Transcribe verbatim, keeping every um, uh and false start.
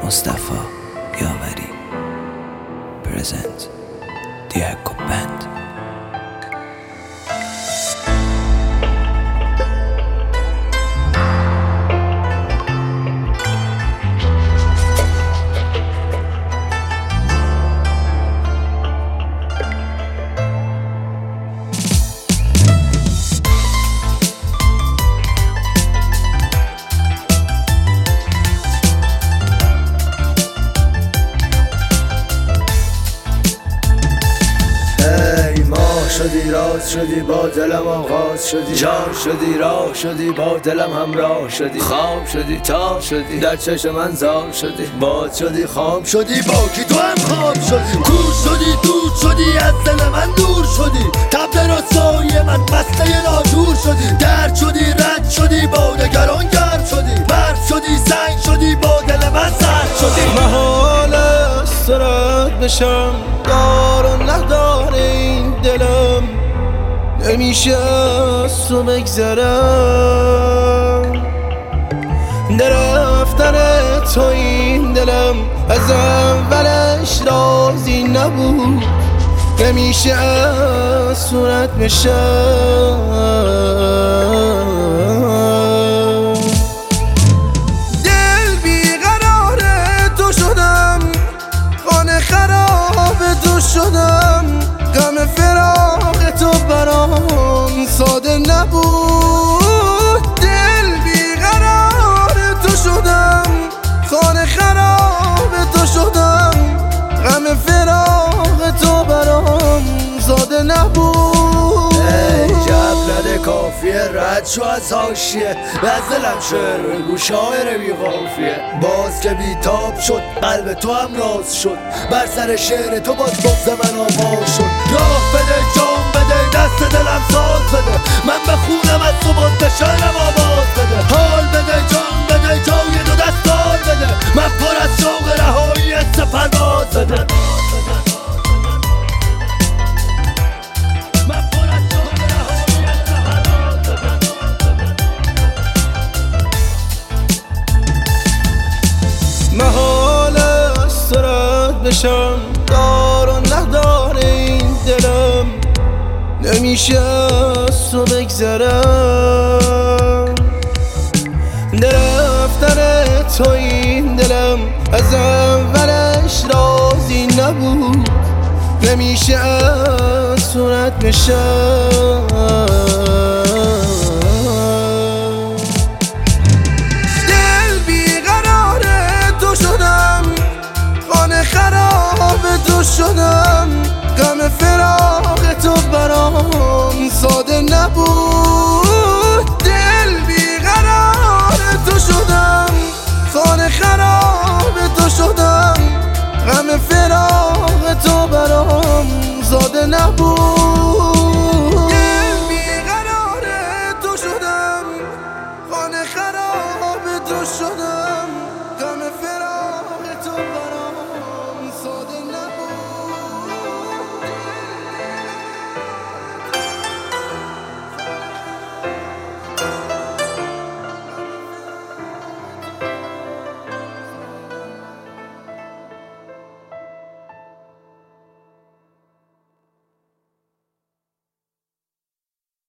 مصطفی یاوری پرزنت دیاکو بند. شدی راز شدی با دلم آغاز شدی جان شدی راه شدی با دلم همراه شدی خواب شدی تا شدی در چشم من زار شدی باد شدی خام شدی با کی تو هم خواب شدی کور شدی دور شدی از دل من دور شدی تبدر و سایه من مسته ناجور شدی درد شدی رد شدی با دگران گرم شدی برف شدی سنگ شدی با دل من سرد شدی محال است رد بشم دار و نداره این دلم نمیشه از تو بگذرم در رفتن تو این دلم از اولش راضی نبود نمیشه از صورت بشم دل بیقرار تو شدم خانه خراب تو شدم غم فراق تو برام ساده نبود دل بیقرار تو شدم خانه خراب تو شدم غم فراق تو برام ساده نبود ای جبلت کافیه رد شو از حاشیه از دلم شعر بگو شاعر بی قافیه باز که بیتاب شد قلب تو هم راز شد بر سر شعر تو باز بغض من آواز شد راه بده جام بده دست دلم ساز بده من بخونم از تو باز به شعرم آواز بده حال بده جام بده جای دو دستار بده من پر از شوق رهایی است پرواز بده محال است رد بشم دار و نداره این دلم نمیشه از تو بگذرم در رفتن تو این دلم از اولش راضی نبود نمیشه از صورت بشم خراب تو شدم غم فراق